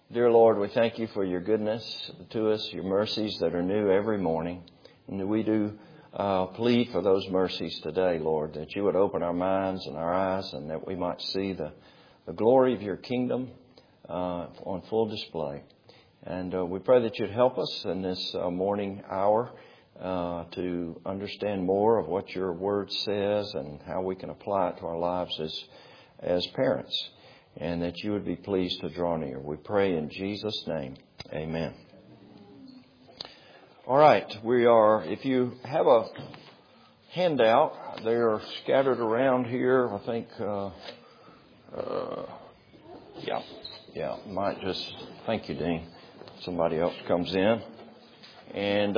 Dear Lord, we thank you for your goodness to us, your mercies that are new every morning. And we do plead for those mercies today, Lord, that you would open our minds and our eyes and that we might see the glory of your kingdom on full display. And we pray that you'd help us in this morning hour to understand more of what your word says and how we can apply it to our lives as parents. And that you would be pleased to draw near. We pray in Jesus' name. Amen. All right. If you have a handout, they are scattered around here. I think, might just, thank you, Dean. Somebody else comes in. And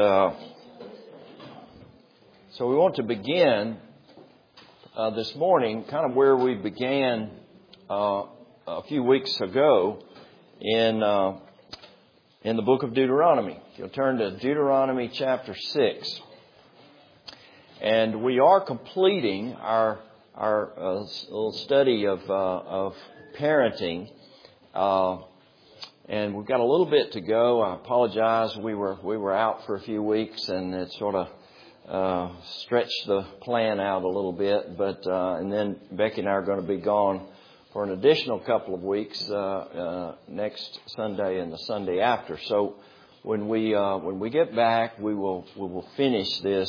so we want to begin this morning kind of where we began a few weeks ago in the book of Deuteronomy. You'll turn to Deuteronomy chapter 6. And we are completing our little study of parenting. And we've got a little bit to go. I apologize. We were out for a few weeks and it sort of stretched the plan out a little bit. But and then Becky and I are going to be gone for an additional couple of weeks next Sunday and the Sunday after. So when we get back, we will finish this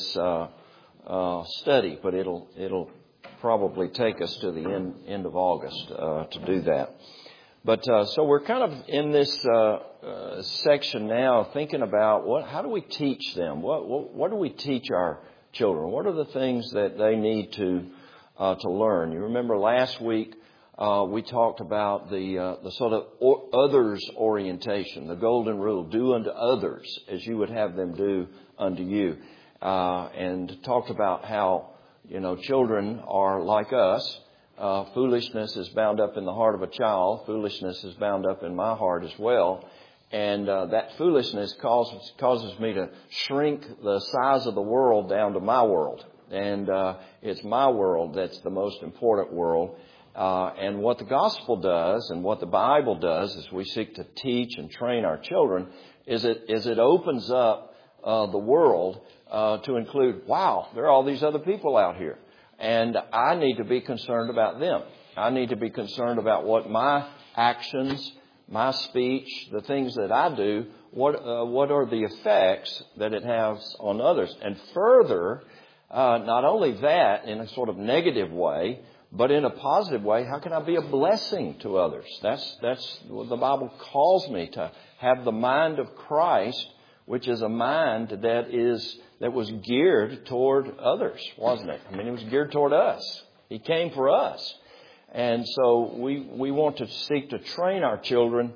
study, but it'll probably take us to the end of August to do that. But so we're kind of in this section now, thinking about how do we teach them? What do we teach our children? What are the things that they need to learn? You remember last week. We talked about the sort of others orientation, the golden rule, do unto others as you would have them do unto you. And talked about how, children are like us. Foolishness is bound up in the heart of a child. Foolishness is bound up in my heart as well. And that foolishness causes me to shrink the size of the world down to my world. And it's my world that's the most important world. And what the gospel does and what the Bible does as we seek to teach and train our children is it opens up the world to include, wow, there are all these other people out here. And I need to be concerned about them. I need to be concerned about what my actions, my speech, the things that I do, what are the effects that it has on others. And further, not only that in a sort of negative way, but in a positive way, how can I be a blessing to others? That's what the Bible calls me to have the mind of Christ, which is a mind that was geared toward others, wasn't it? I mean, it was geared toward us. He came for us. And so we want to seek to train our children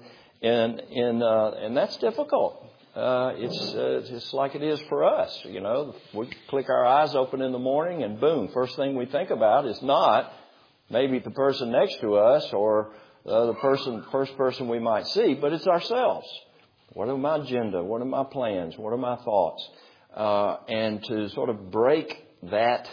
and that's difficult. It's just like it is for us. We click our eyes open in the morning and boom, first thing we think about is not maybe the person next to us or the first person we might see, but it's ourselves. What are my agenda? What are my plans? What are my thoughts? And to sort of break that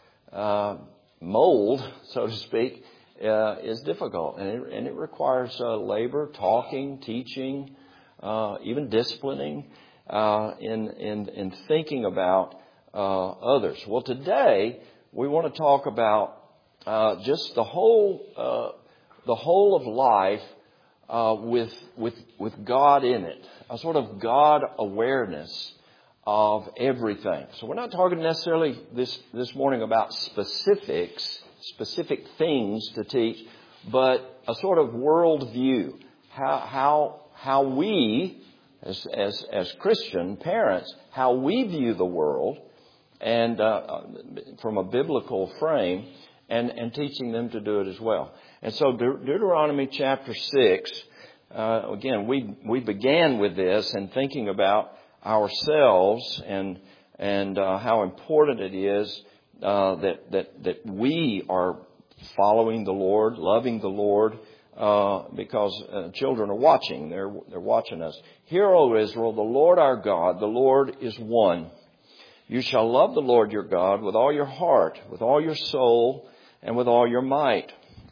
mold, so to speak, is difficult. And it requires labor, talking, teaching, even disciplining, in thinking about others. Well, today we want to talk about just the whole of life with God in it, a sort of God awareness of everything. So we're not talking necessarily this morning about specific things to teach, but a sort of world view. How we as Christian parents, how we view the world, and from a biblical frame. And teaching them to do it as well. And so Deuteronomy chapter 6, again, we began with this and thinking about ourselves and how important it is that we are following the Lord, loving the Lord, because children are watching. They're watching us. Hear, O Israel, the Lord our God, the Lord is one. You shall love the Lord your God with all your heart, with all your soul, and with all your might.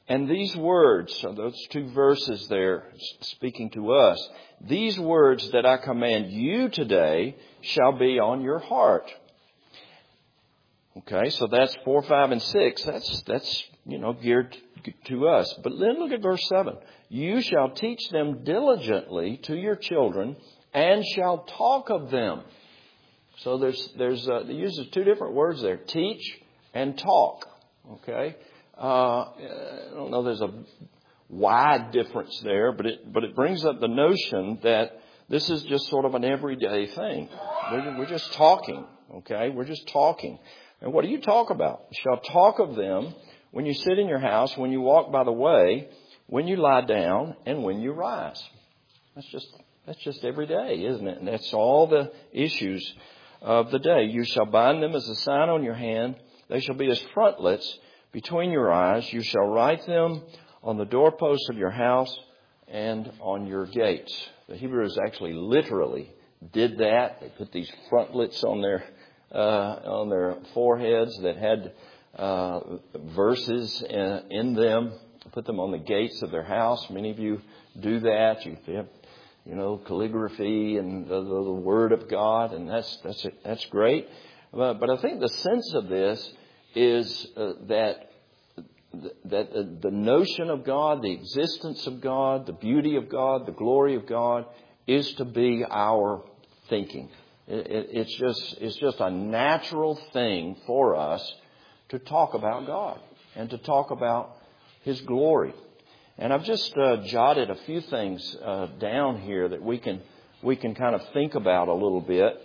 And these words, so those two verses there speaking to us, these words that I command you today shall be on your heart. Okay, so that's 4, 5, and 6. That's geared to us. But then look at verse 7. You shall teach them diligently to your children and shall talk of them. So it uses two different words there, teach and talk. Okay, I don't know there's a wide difference there, but it brings up the notion that this is just sort of an everyday thing. We're just talking. Okay, we're just talking. And what do you talk about? You shall talk of them when you sit in your house, when you walk by the way, when you lie down, and when you rise. That's just every day, isn't it? And that's all the issues of the day. You shall bind them as a sign on your hand. They shall be as frontlets between your eyes. You shall write them on the doorposts of your house and on your gates. The Hebrews actually literally did that. They put these frontlets on their foreheads that had verses in them. Put them on the gates of their house. Many of you do that. You have, calligraphy and the Word of God, and that's great. But I think the sense of this is that the notion of God, the existence of God, the beauty of God, the glory of God is to be our thinking. It's just a natural thing for us to talk about God and to talk about His glory. And I've just jotted a few things down here that we can kind of think about a little bit.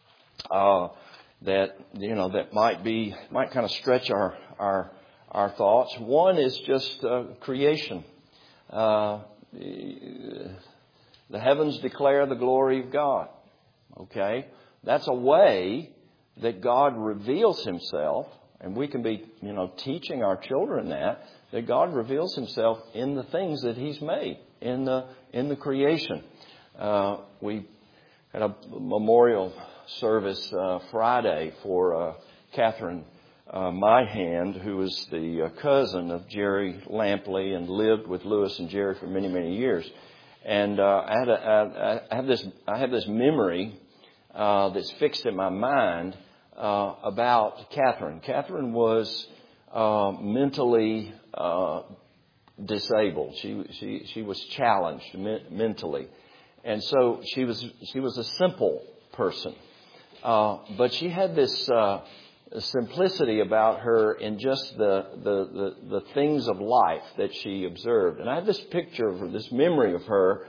That might kind of stretch our thoughts. One is just creation. The heavens declare the glory of God. Okay, that's a way that God reveals Himself, and we can be, teaching our children that God reveals Himself in the things that He's made in the creation. We had a memorial service Friday for Catherine Myhand, who is the cousin of Jerry Lampley and lived with Lewis and Jerry for many, many years. And I have this memory that's fixed in my mind about Catherine. Catherine was mentally disabled. She was challenged mentally, and so she was a simple person. But she had this simplicity about her in just the things of life that she observed. And I have this picture of her, this memory of her.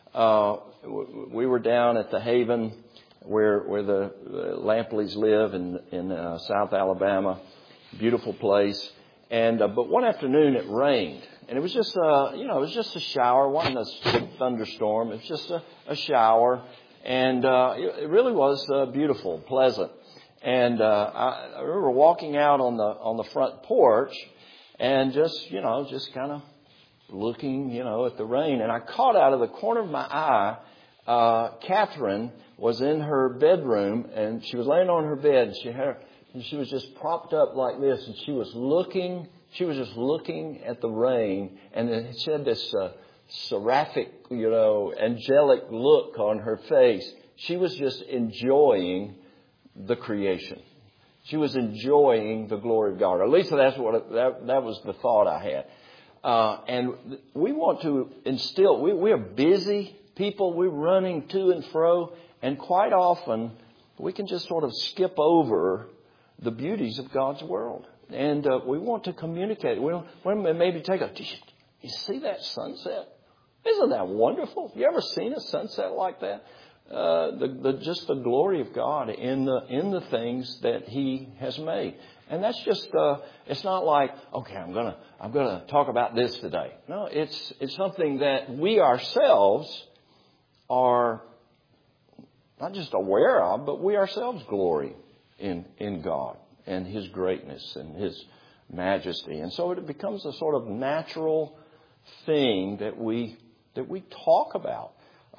We were down at the Haven where the Lampleys live in South Alabama. Beautiful place. And but one afternoon it rained, and it was just it was just a shower. It wasn't a big thunderstorm. It was just a shower, and it really was beautiful, pleasant. And I remember walking out on the front porch, and just kind of looking at the rain, and I caught out of the corner of my eye, Catherine was in her bedroom, and she was laying on her bed, and she was just propped up like this, and she was just looking at the rain, and she had this seraphic, angelic look on her face. She was just enjoying the creation. She was enjoying the glory of God. Or at least that's that was the thought I had. And we want to instill. We are busy people. We're running to and fro, and quite often we can just sort of skip over the beauties of God's world. And we want to communicate. We maybe take you see that sunset? Isn't that wonderful? You ever seen a sunset like that? Just the glory of God in the things that He has made. And that's just it's not like, okay, I'm gonna talk about this today. No, it's something that we ourselves are not just aware of, but we ourselves glory in God and His greatness and His majesty. And so it becomes a sort of natural thing that we talk about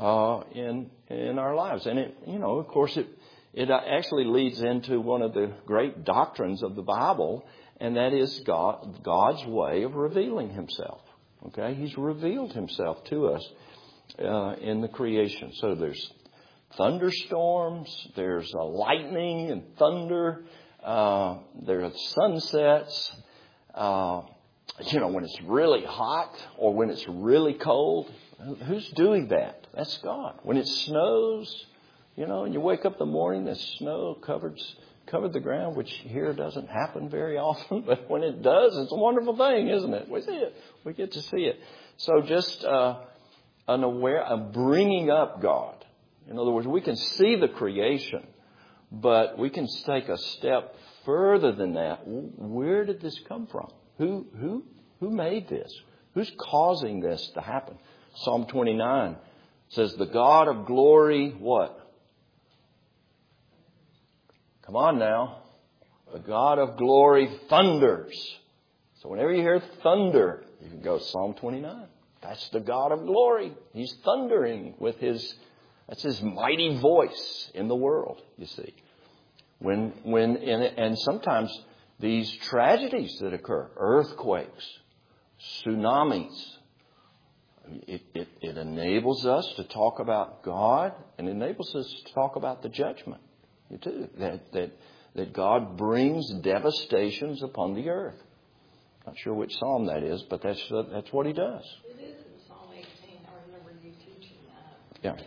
in our lives. And it, of course, it actually leads into one of the great doctrines of the Bible, and that is God's way of revealing Himself. Okay, He's revealed Himself to us in the creation. So there's thunderstorms, there's lightning and thunder, there are sunsets. When it's really hot or when it's really cold, who's doing that? That's God. When it snows, and you wake up in the morning, the snow covered the ground, which here doesn't happen very often. But when it does, it's a wonderful thing, isn't it? We see it. We get to see it. So just a bringing up God. In other words, we can see the creation, but we can take a step further than that. Where did this come from? Who made this? Who's causing this to happen? Psalm 29 says, the God of glory, what? Come on now. The God of glory thunders. So whenever you hear thunder, you can go Psalm 29. That's the God of glory. He's thundering with that's His mighty voice in the world, you see. And sometimes these tragedies that occur, earthquakes, tsunamis, it enables us to talk about God and enables us to talk about the judgment. You too, that God brings devastations upon the earth. Not sure which psalm that is, but that's what He does. It is in Psalm 18. I remember you teaching that. Yeah.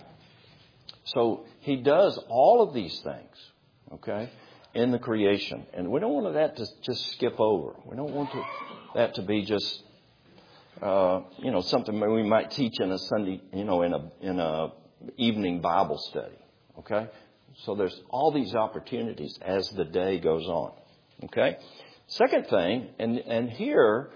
So He does all of these things, okay, in the creation. And we don't want that to just skip over. We don't want that to be just, something we might teach in a Sunday, in a evening Bible study, okay? So there's all these opportunities as the day goes on, okay? Second thing, and here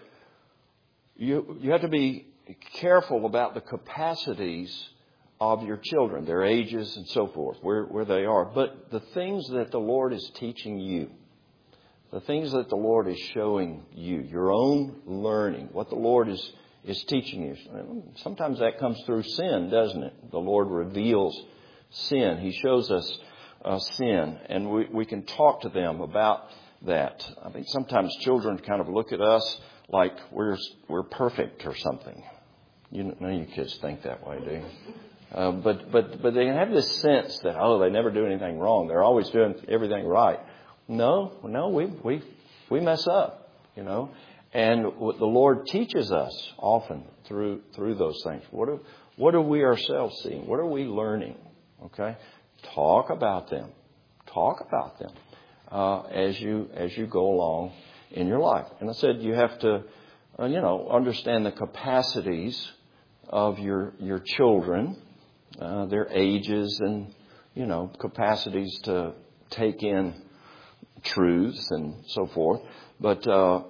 you have to be careful about the capacities of your children, their ages and so forth, where they are. But the things that the Lord is teaching you, the things that the Lord is showing you, your own learning, what the Lord is teaching you. Sometimes that comes through sin, doesn't it? The Lord reveals sin. He shows us sin, and we can talk to them about that. I think sometimes children kind of look at us like we're perfect or something. None of you kids think that way, do you? But they have this sense that, they never do anything wrong. They're always doing everything right. No, we mess up, And what the Lord teaches us often through those things. What are we ourselves seeing? What are we learning? Okay, talk about them. Talk about them as you go along in your life. And I said you have to, understand the capacities of your children, their ages, and capacities to take in truths and so forth. But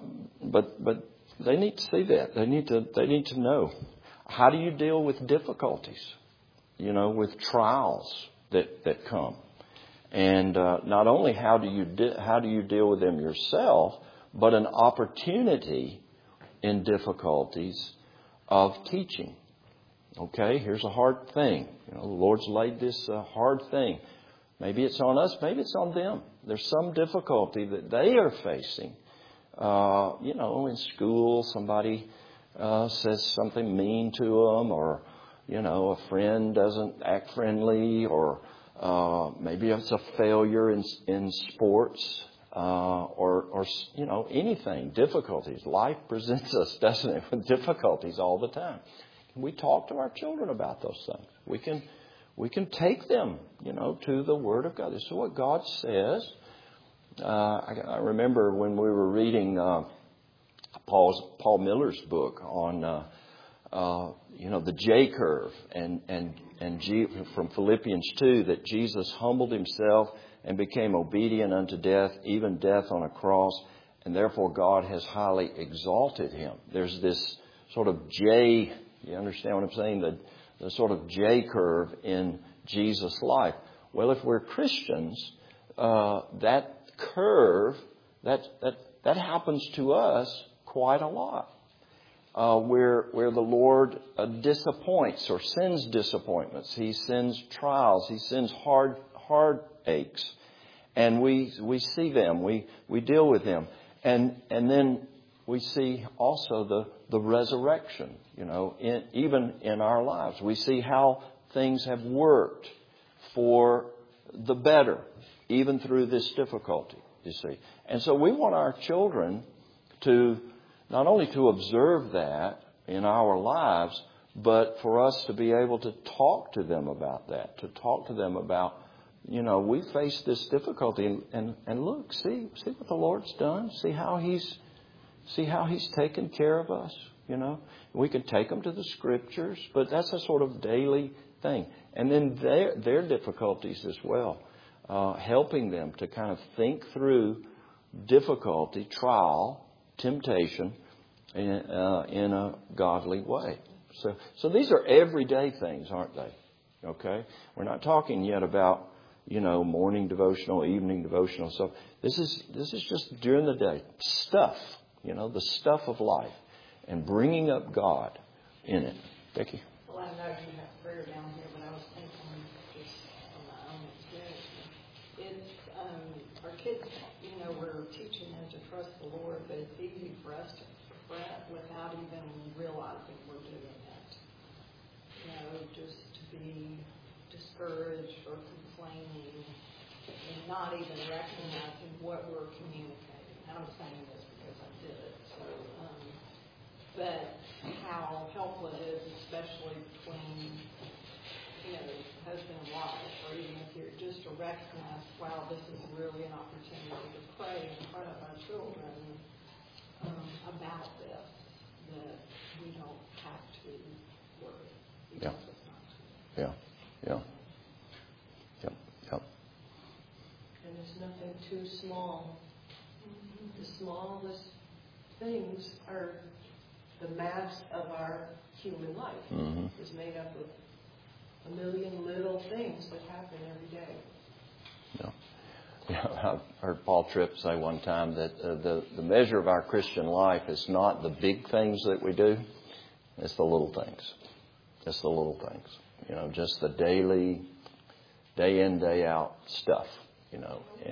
they need to see that. They need to know. How do you deal with difficulties? With trials that come. And not only how do you deal with them yourself, but an opportunity in difficulties of teaching. Okay, here's a hard thing. The Lord's laid this hard thing. Maybe it's on us, maybe it's on them. There's some difficulty that they are facing. In school, somebody says something mean to them, or a friend doesn't act friendly, or maybe it's a failure in sports, or anything, difficulties. Life presents us, doesn't it, with difficulties all the time. Can we talk to our children about those things? We can take them, to the Word of God. This is what God says. I remember when we were reading Paul Miller's book on the J curve and from Philippians 2, that Jesus humbled Himself and became obedient unto death, even death on a cross, and therefore God has highly exalted Him. There's this sort of J, you understand what I'm saying? The sort of J curve in Jesus' life. Well, if we're Christians, that curve, that happens to us quite a lot. Where the Lord disappoints or sends disappointments. He sends trials. He sends heartaches. And we see them. We deal with them. And then we see also the resurrection, even in our lives. We see how things have worked for the better, even through this difficulty, you see. And so we want our children to not only to observe that in our lives, but for us to be able to talk to them about that, to talk to them about, we face this difficulty and look, see what the Lord's done. See how He's taken care of us, We can take them to the Scriptures, but that's a sort of daily thing. And then their difficulties as well, helping them to kind of think through difficulty, trial, temptation in a godly way. So these are everyday things, aren't they? Okay? We're not talking yet about, morning devotional, evening devotional stuff. This is just during the day. Stuff, the stuff of life. And bringing up God in it. Becky? Well, I know you have prayer down here, but I was thinking just from my own experience. It's, our kids, we're teaching them to trust the Lord, but it's easy for us to fret without even realizing we're doing it. Just to be discouraged or complaining and not even recognizing what we're communicating. I'm saying this because I did it. So, but how helpful it is, especially between, husband and wife, or even if you're just to recognize, wow, this is really an opportunity to pray in front of our children about this, that we don't have to worry. Yeah. And there's nothing too small. The smallest things are the mass of our human life. Mm-hmm. It's made up of a million little things that happen every day. I heard Paul Tripp say one time that the measure of our Christian life is not the big things that we do. It's the little things. It's the little things. Just the daily, day in, day out stuff, And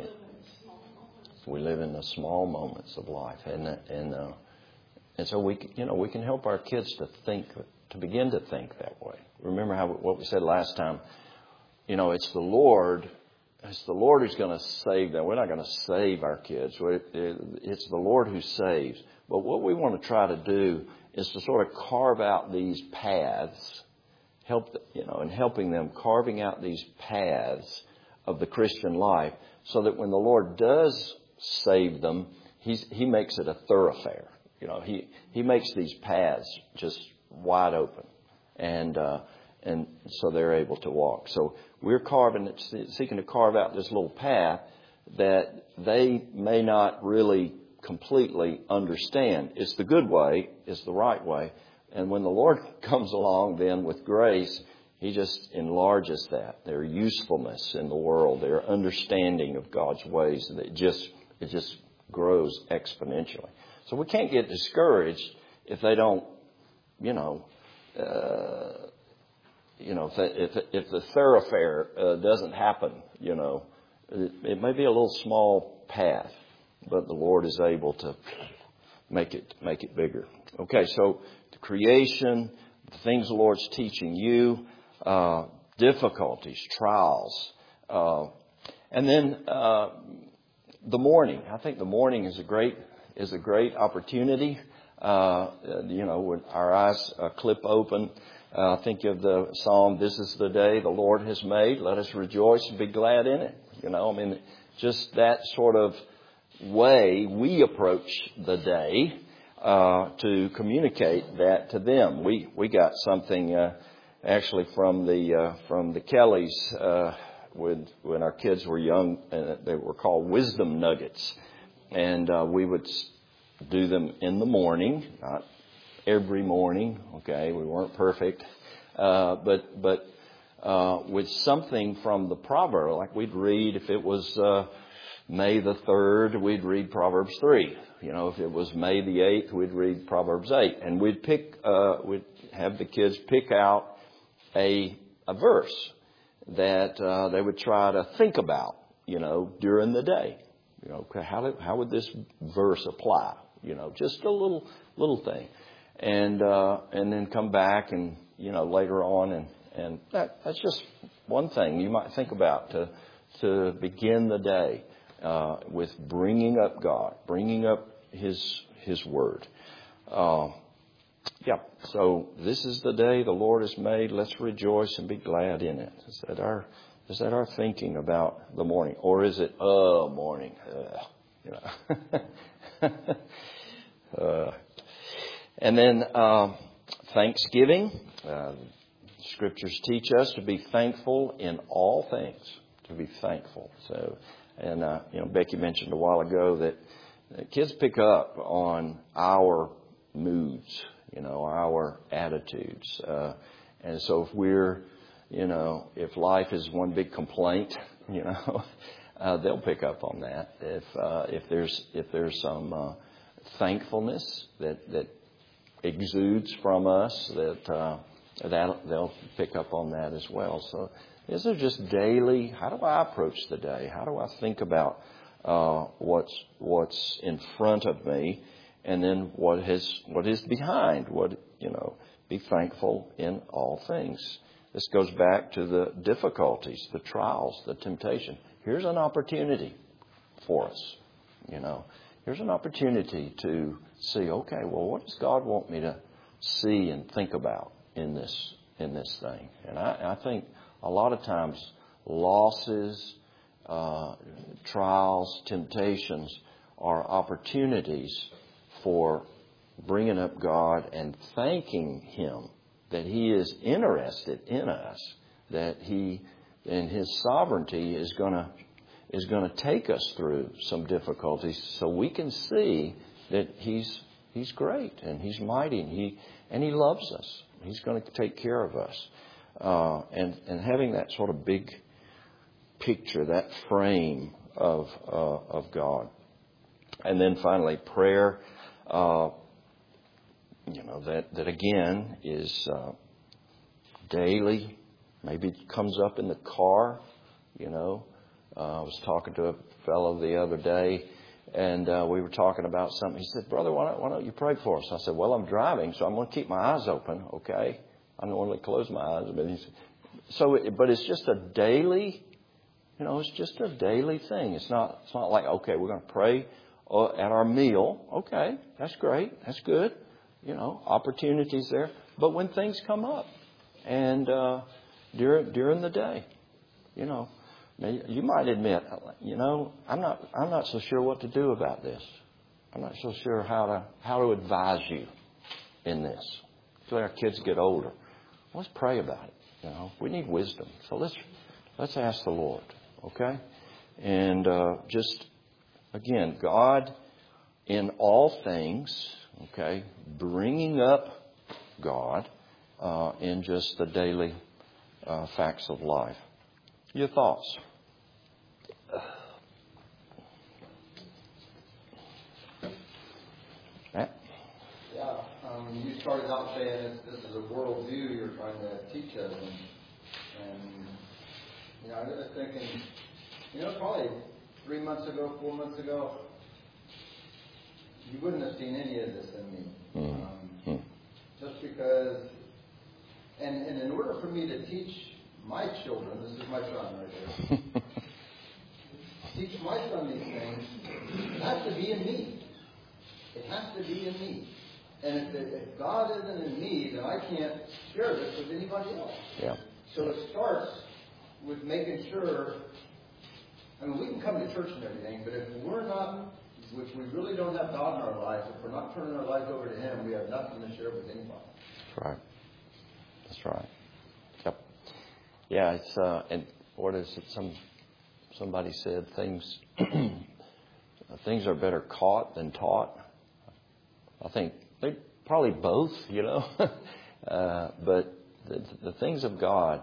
we live in the small moments of life. And so we can help our kids to begin to think that way. Remember what we said last time. It's the Lord. It's the Lord who's going to save them. We're not going to save our kids. It's the Lord who saves. But what we want to try to do is to sort of carve out these paths, helping them carving out these paths of the Christian life, so that when the Lord does save them, He makes it a thoroughfare. He makes these paths just wide open, and so they're able to walk. So we're seeking to carve out this little path that they may not really completely understand. It's the good way, it's the right way, and when the Lord comes along, then with grace, He just enlarges that, their usefulness in the world, their understanding of God's ways. It just grows exponentially. So we can't get discouraged if they don't, if the thoroughfare doesn't happen, it may be a little small path, but the Lord is able to make it bigger. Okay, so the creation, the things the Lord's teaching you, difficulties, trials, and then the morning. I think the morning is a great opportunity. When our eyes clip open, think of the psalm, "This is the day the Lord has made. Let us rejoice and be glad in it." Just that sort of way we approach the day to communicate that to them. We got something actually from the Kellys when our kids were young. They were called wisdom nuggets, and we would do them in the morning, not every morning. Okay, we weren't perfect, but with something from the proverb, like we'd read if it was May the 3rd, we'd read Proverbs 3. If it was May the 8th, we'd read Proverbs 8, and we'd have the kids pick out a verse that they would try to think about, during the day. You know, okay, how would this verse apply? You know, just a little thing, and then come back and, you know, later on, and that's just one thing you might think about to begin the day with bringing up God, bringing up His Word. Yeah. So this is the day the Lord has made. Let's rejoice and be glad in it. Is that our thinking about the morning, or is it morning? You know. And then Thanksgiving. Scriptures teach us to be thankful in all things. To be thankful. So, and you know, Becky mentioned a while ago that kids pick up on our moods, you know, our attitudes, and so if we're, you know, if life is one big complaint, you know, they'll pick up on that. If there's some thankfulness that exudes from us, they'll pick up on that as well. So these are just daily. How do I approach the day? How do I think about what's in front of me, and then what is behind? Be thankful in all things. This goes back to the difficulties, the trials, the temptation. Here's an opportunity for us. You know, here's an opportunity to see, okay, well, what does God want me to see and think about in this thing? And I think a lot of times losses, trials, temptations are opportunities for bringing up God and thanking Him that He is interested in us, that He, in His sovereignty, is going to take us through some difficulties so we can see that He's great and He's mighty and He loves us. He's going to take care of us. And having that sort of big picture, that frame of God. And then finally, prayer, that again is daily. Maybe it comes up in the car, you know. I was talking to a fellow the other day, and we were talking about something. He said, "Brother, why don't you pray for us?" I said, "Well, I'm driving, so I'm going to keep my eyes open, okay? I normally close my eyes." But but it's just a daily, you know, it's just a daily thing. It's not like, okay, we're going to pray at our meal. Okay, that's great. That's good. You know, opportunities there. But when things come up and during the day, you know, you might admit, you know, I'm not so sure what to do about this. I'm not so sure how to advise you in this. Until our kids get older, let's pray about it. You know, we need wisdom. So let's ask the Lord, okay? And just again, God in all things, okay, bringing up God in just the daily facts of life. Your thoughts? Matt? Yeah, you started out saying this is a worldview you're trying to teach us, and you know, I was thinking, you know, probably 4 months ago, you wouldn't have seen any of this in me, just because. And in order for me to teach my children, this is my son right there. Teach my son these things, it has to be in me. It has to be in me. And if God isn't in me, then I can't share this with anybody else. Yeah. So it starts with making sure, I mean, we can come to church and everything, but if we're not, if we really don't have God in our lives, if we're not turning our lives over to Him, we have nothing to share with anybody. That's right. That's right. Yep. Yeah, it's and what is it? Somebody said things are better caught than taught. I think they probably both, you know. But the things of God,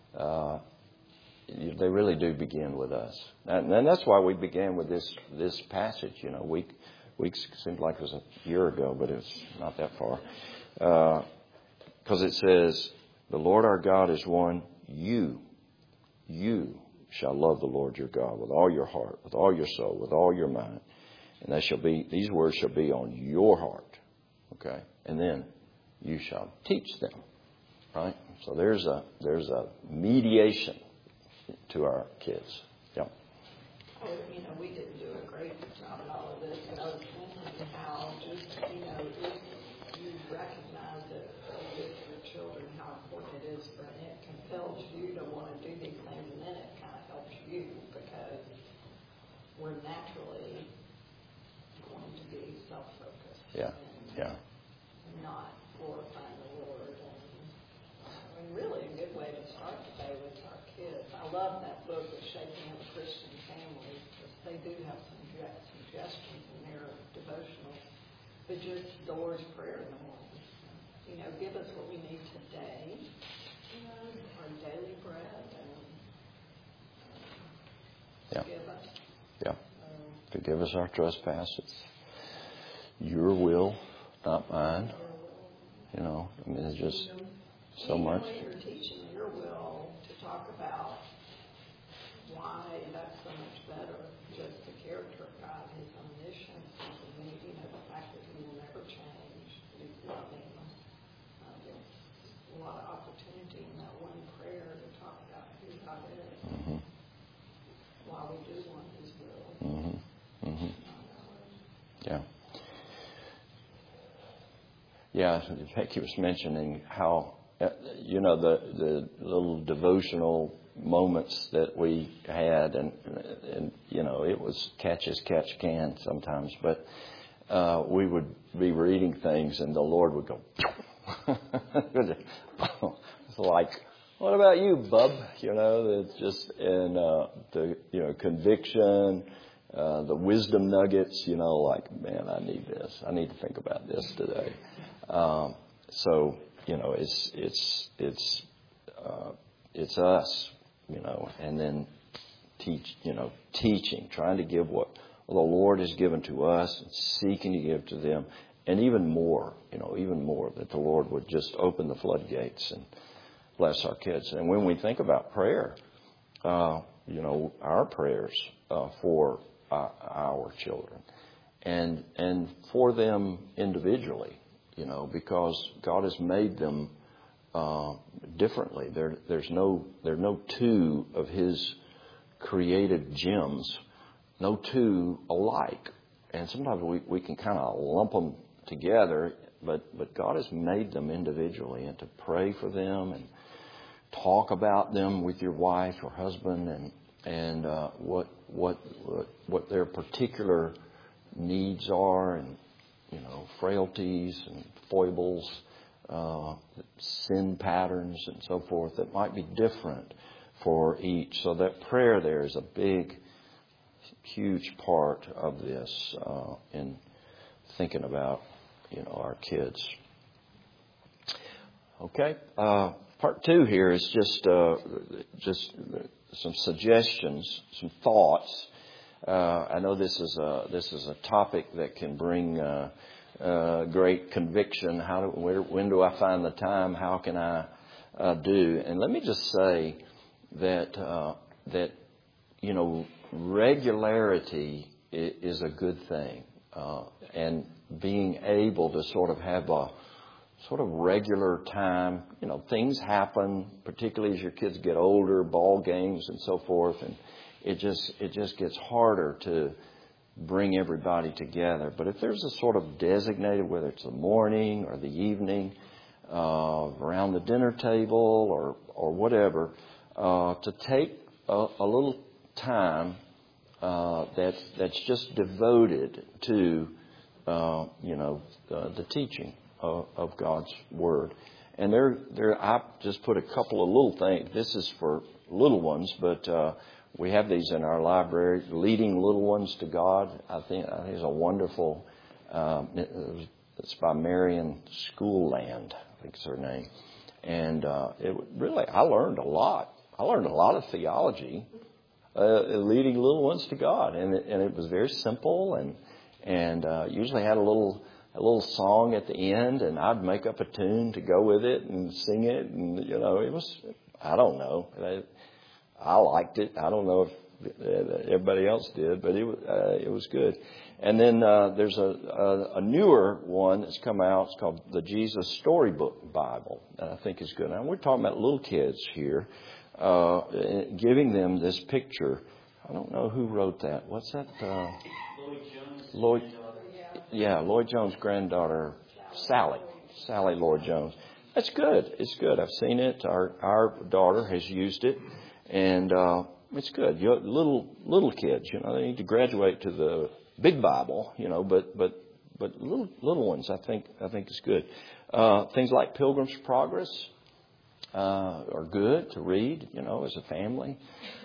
they really do begin with us, and that's why we began with this passage. You know, weeks seemed like it was a year ago, but it's not that far. Because it says, "The Lord our God is one. You shall love the Lord your God with all your heart, with all your soul, with all your mind. And these words shall be on your heart. Okay? And then you shall teach them. Right? So there's a mediation to our kids. Yeah. Oh, we didn't do a great job at all of this, but I was thinking how just, if you recognize it with your children, how important it is, and it compels you to want to do these things, and then it kind of helps you because we're naturally going to be self-focused. Yeah. Yeah. Not glorifying the Lord. And really a good way to start the day with our kids. I love that book, The Shaping of a Christian Family, because they do have some suggestions in their devotionals. But just the Lord's Prayer in the morning. Give us what we need today, our daily bread, and forgive us. Yeah. Forgive us our trespasses. Your will, not mine. It's just so much. You're teaching your will to talk about why that's so much better. Just the character of God, His omniscience, the fact that He will never change, His loving. There's a lot of opportunity in that one prayer to talk about who God is. Mm-hmm. Why we do want His will. Mm-hmm. Mm-hmm. Yeah. Yeah, Becky was mentioning how, the little devotional moments that we had, and it was catch as catch can sometimes, but we would be reading things and the Lord would go, it's like, what about you, bub? It's just, and the conviction, the wisdom nuggets, like, man, I need this. I need to think about this today. So, it's us, and then teaching, trying to give what the Lord has given to us, and seeking to give to them, and even more, that the Lord would just open the floodgates and bless our kids. And when we think about prayer, our prayers for our children and for them individually, because God has made them differently. There's no two of His created gems, no two alike. And sometimes we can kind of lump them together, but God has made them individually, and to pray for them and talk about them with your wife or husband, and what their particular needs are, and frailties and foibles, sin patterns and so forth that might be different for each. So that prayer there is a big, huge part of this in thinking about our kids. Okay, part 2 here is just some suggestions, some thoughts. I know this is a topic that can bring great conviction. When do I find the time? How can I do? And let me just say that regularity is a good thing, and being able to sort of have a sort of regular time. Things happen, particularly as your kids get older, ball games and so forth, and it just gets harder to bring everybody together. But if there's a sort of designated, whether it's the morning or the evening, around the dinner table or whatever, to take a little time that's just devoted to the teaching of God's Word. And I just put a couple of little things. This is for little ones, but we have these in our library. Leading Little Ones to God. I think it's a wonderful. It's by Marian Schoolland, I think is her name. And I learned a lot. I learned a lot of theology. Leading little ones to God, and it was very simple, and usually had a little song at the end, and I'd make up a tune to go with it and sing it, and it was, I don't know, I liked it. I don't know if everybody else did, but it was good. And then there's a newer one that's come out. It's called the Jesus Storybook Bible, that I think is good. Now, we're talking about little kids here, giving them this picture. I don't know who wrote that. What's that? Lloyd Jones' granddaughter, Sally Lloyd Jones. That's good. It's good. I've seen it. Our daughter has used it, and it's good. Little kids, they need to graduate to the big Bible, but little ones, I think is good. Things like Pilgrim's Progress are good to read, as a family.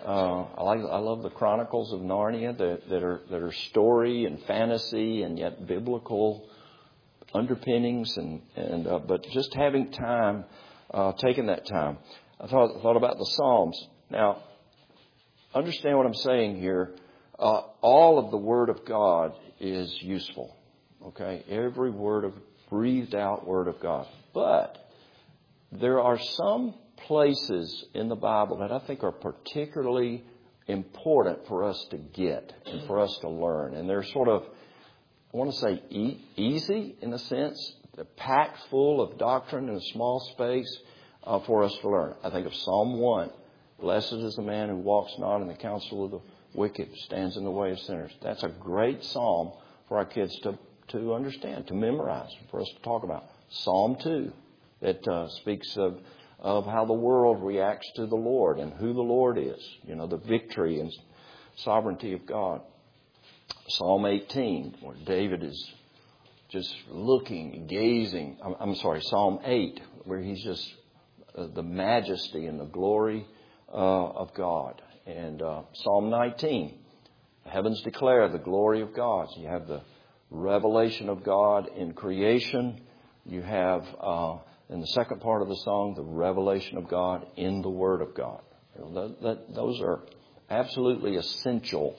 I love the Chronicles of Narnia that are story and fantasy and yet biblical underpinnings, but just having time, taking that time. I thought about the Psalms. Now, understand what I'm saying here. All of the Word of God is useful. Okay? Every breathed out Word of God. But there are some places in the Bible that I think are particularly important for us to get and for us to learn. And they're sort of, I want to say, easy in a sense. They're packed full of doctrine in a small space for us to learn. I think of Psalm 1. Blessed is the man who walks not in the counsel of the wicked, stands in the way of sinners. That's a great psalm for our kids to understand, to memorize, for us to talk about. Psalm 2, that speaks of how the world reacts to the Lord and who the Lord is, the victory and sovereignty of God. Psalm 18, where David is just looking, gazing. Psalm 8, where he's just the majesty and the glory of God. And Psalm 19, the heavens declare the glory of God. So you have the revelation of God in creation. You have, in the second part of the song, the revelation of God in the Word of God. Those are absolutely essential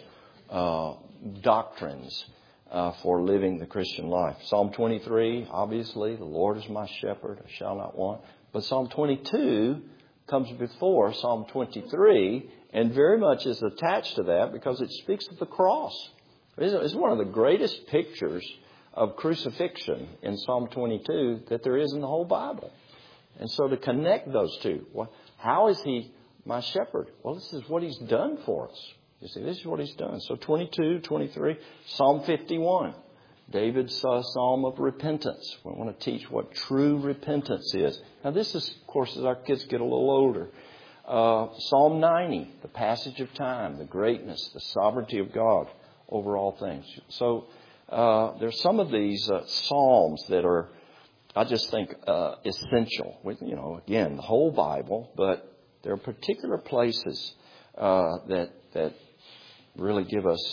doctrines for living the Christian life. Psalm 23, obviously, the Lord is my shepherd, I shall not want. But Psalm 22 comes before Psalm 23 and very much is attached to that because it speaks of the cross. It's one of the greatest pictures of crucifixion in Psalm 22 that there is in the whole Bible. And so to connect those two, how is He my shepherd? Well, this is what He's done for us. You see, this is what He's done. So 22, 23, Psalm 51. David's psalm of repentance. We want to teach what true repentance is. Now this is, of course, as our kids get a little older. Psalm 90, the passage of time, the greatness, the sovereignty of God over all things. So there's some of these psalms that are, I just think, essential. With, again, the whole Bible, but there are particular places that really give us,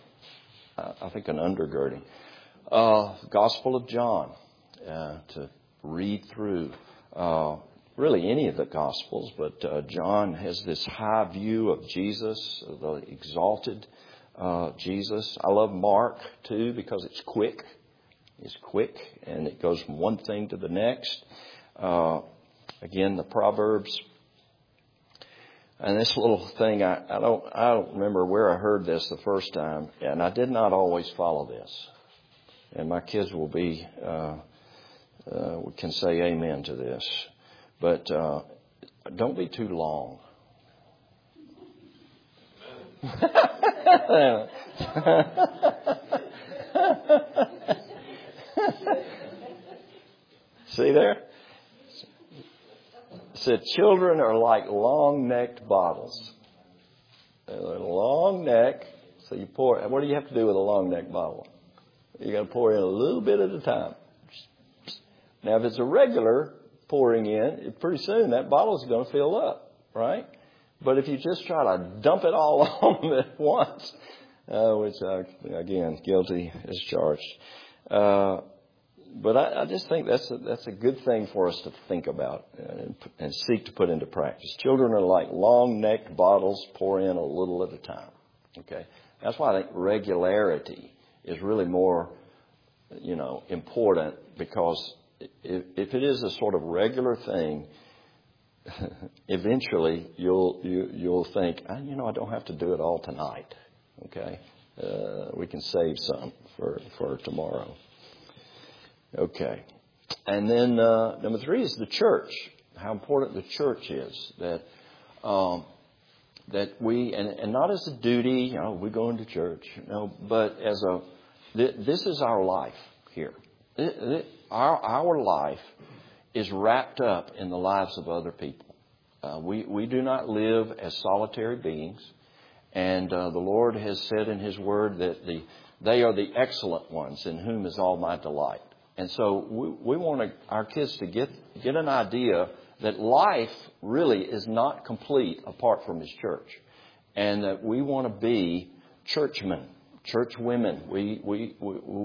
I think, an undergirding. Gospel of John, to read through really any of the Gospels, but John has this high view of Jesus, the exalted Jesus. I love Mark too because it's quick. It's quick and it goes from one thing to the next. Again, the Proverbs. And this little thing, I don't remember where I heard this the first time, and I did not always follow this. And my kids will be, can say amen to this. But don't be too long. See there? It said children are like long-necked bottles. A long neck. So you pour. What do you have to do with a long-necked bottle? You got to pour in a little bit at a time. Now, if it's a regular pouring in, pretty soon that bottle is going to fill up, right? But if you just try to dump it all on them at once, which again, guilty as charged. But I just think that's a good thing for us to think about and seek to put into practice. Children are like long-necked bottles, pour in a little at a time. Okay, that's why I think regularity is really more, important, because if it is a sort of regular thing, eventually you'll think, I don't have to do it all tonight. Okay, we can save some for tomorrow. Okay, and then number 3 is the church. How important the church is. That we and not as a duty. We go into church. But as this is our life here. Our life is wrapped up in the lives of other people. We do not live as solitary beings. And the Lord has said in His Word that they are the excellent ones in whom is all my delight. And so we want our kids to get an idea that life really is not complete apart from His church. And that we want to be churchmen, churchwomen. We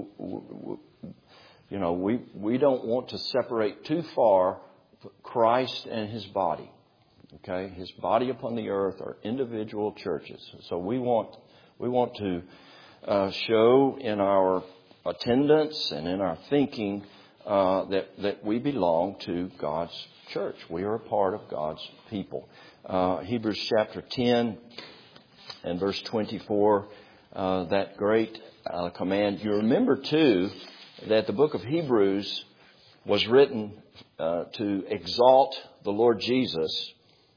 don't want to separate too far Christ and His body. Okay, His body upon the earth are individual churches. So we want to show in our attendance and in our thinking that we belong to God's church. We are a part of God's people. Hebrews chapter 10 and verse 24, that great command. You remember too that the book of Hebrews was written to exalt the Lord Jesus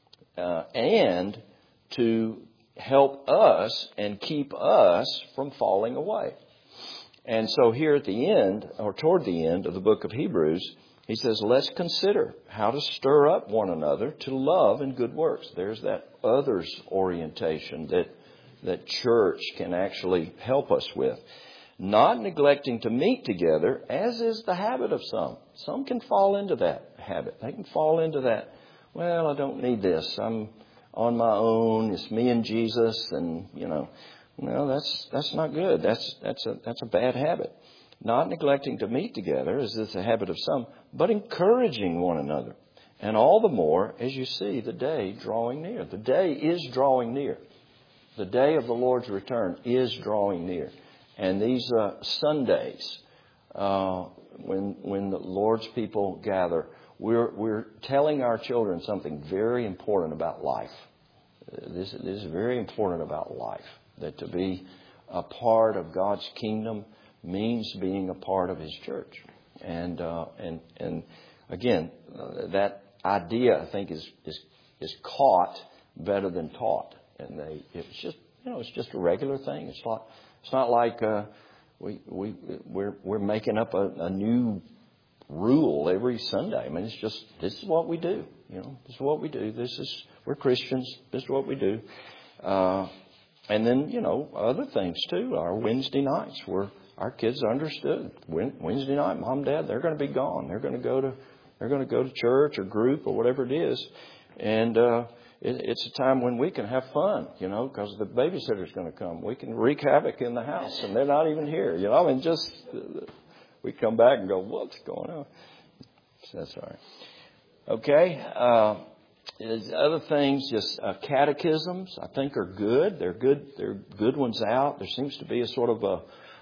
and to help us and keep us from falling away. And so here at the end, or toward the end of the book of Hebrews, he says, let's consider how to stir up one another to love and good works. There's that others orientation that church can actually help us with. Not neglecting to meet together, as is the habit of some. Some can fall into that habit. They can fall into that, well, I don't need this. I'm on my own. It's me and Jesus. And, no, that's not good. That's a bad habit. Not neglecting to meet together, as is the habit of some, but encouraging one another. And all the more as you see the day drawing near. The day is drawing near. The day of the Lord's return is drawing near. And these Sundays, when the Lord's people gather, we're telling our children something very important about life. This is very important about life. That to be a part of God's kingdom means being a part of His church. And again, that idea I think is caught better than taught. And it's just a regular thing. It's not like we're making up a new rule every Sunday. I mean, this is what we do. This is what we do. We're Christians. This is what we do. And then, other things too. Our Wednesday nights where our kids understood Wednesday night, Mom, Dad, they're going to be gone. They're going to go to church or group or whatever it is. And, it's a time when we can have fun, because the babysitter's going to come. We can wreak havoc in the house and they're not even here. We come back and go, what's going on? So that's all right. Okay. There's other things, just catechisms, I think are good. They're good. They're good ones out. There seems to be a sort of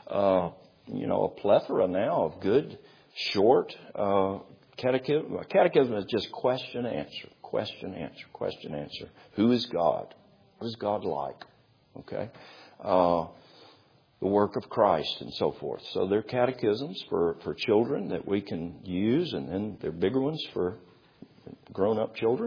a plethora now of good, short catechism. Catechism is just question, answer. Question, answer, question, answer. Who is God? What is God like? Okay. The work of Christ and so forth. So they're catechisms for children that we can use, and then they're bigger ones for grown-up children.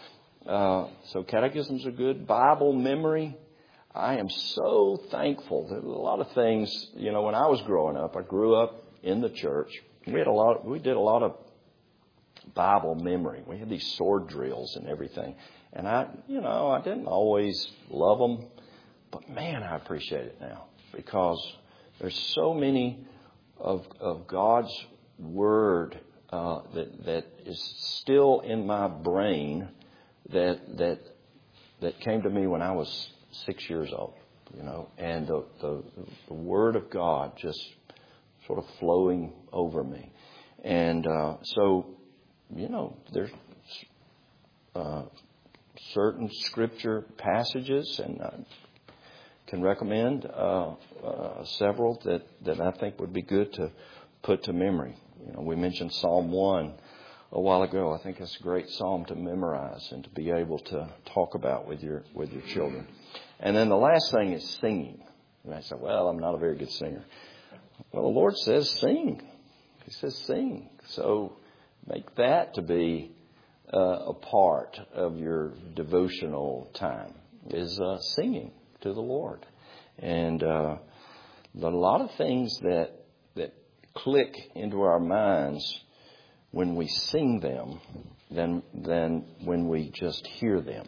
So catechisms are good. Bible memory. I am so thankful. There are a lot of things, when I was growing up, I grew up in the church. We did a lot of Bible memory. We had these sword drills and everything. And I didn't always love them, but man, I appreciate it now because there's so many of God's Word that is still in my brain that came to me when I was 6 years old, and the Word of God just sort of flowing over me. And so, there's certain Scripture passages, and I can recommend several that I think would be good to put to memory. We mentioned Psalm 1 a while ago. I think it's a great psalm to memorize and to be able to talk about with your children. And then the last thing is singing. And I say, well, I'm not a very good singer. Well, the Lord says sing. He says sing. So make that to be a part of your devotional time, is singing to the Lord. And a lot of things that click into our minds when we sing them than when we just hear them.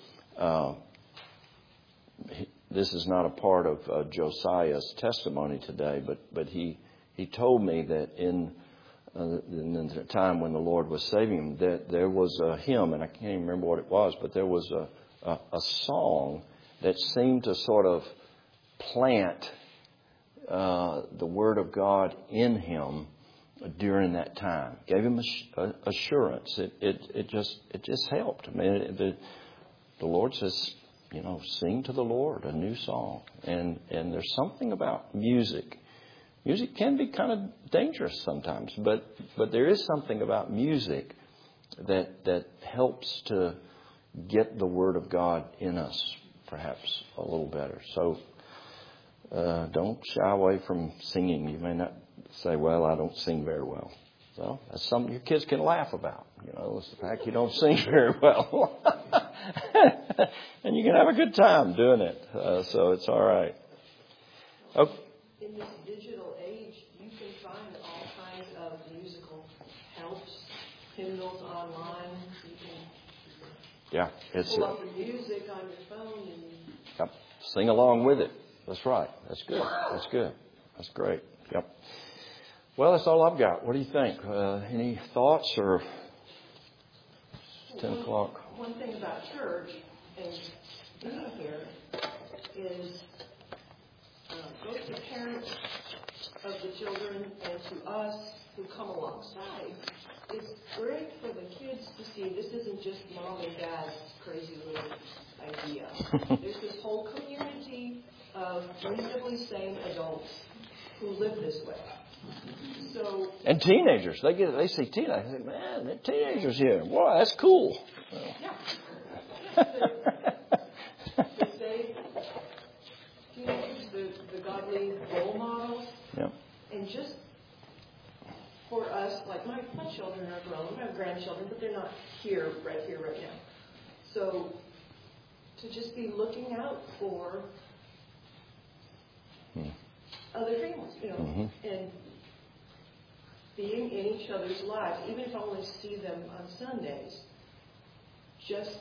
This is not a part of Josiah's testimony today, but he told me that in the time when the Lord was saving him, that there was a hymn, and I can't even remember what it was, but there was a song that seemed to sort of plant the Word of God in him during that time. Gave him assurance. It just helped. I mean, the Lord says, sing to the Lord a new song. And there's something about music. Music can be kind of dangerous sometimes, but there is something about music that helps to get the Word of God in us perhaps a little better. So don't shy away from singing. You may not say, well, I don't sing very well. So that's something your kids can laugh about. It's the fact you don't sing very well. And you can have a good time doing it. So it's all right. Okay. In this digital age, you can find all kinds of musical helps, hymnals online. You can pull up the music on your phone and sing along with it. That's right. That's good. That's good. That's great. Yep. Well, that's all I've got. What do you think? Any thoughts or 10 o'clock? One thing about church and being here is both the parents of the children and to us who come alongside, it's great for the kids to see this isn't just mom and dad's crazy little idea. There's this whole community of reasonably sane adults who live this way. So, and teenagers, they see teenagers. They think, man, they're teenagers here. Boy, that's cool. Yeah. The same teenagers, the godly role models. Yeah. And just for us, like my children are grown, I have grandchildren, but they're not right here, right now. So to just be looking out for other families, and being in each other's lives, even if I only see them on Sundays, just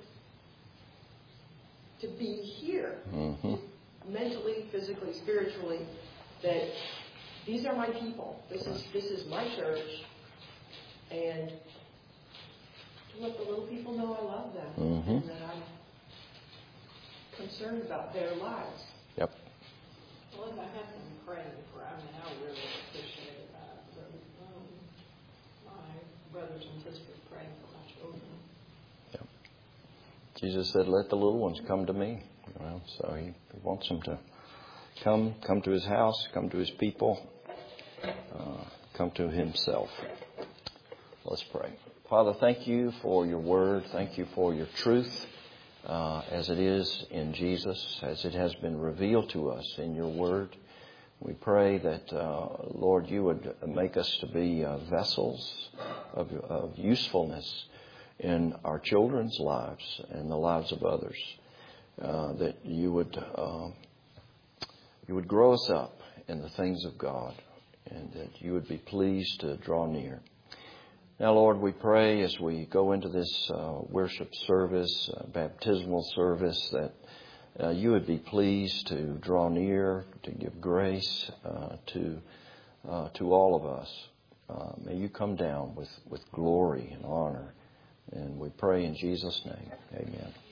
to be here, mentally, physically, spiritually, that these are my people. This is my church, and to let the little people know I love them and that I'm concerned about their lives. Yep. Well, if I have them praying for, I really appreciate that. My brothers and sisters praying for my children. Yep. Jesus said, let the little ones come to me. So he wants them to come to his house, come to his people, come to himself. Let's pray. Father, thank you for your word. Thank you for your truth as it is in Jesus, as it has been revealed to us in your word. We pray that, Lord, you would make us to be vessels of usefulness in our children's lives and the lives of others. That you would grow us up in the things of God, and that you would be pleased to draw near. Now, Lord, we pray as we go into this worship service, baptismal service, that you would be pleased to draw near, to give grace to all of us. May you come down with glory and honor. And we pray in Jesus' name. Amen.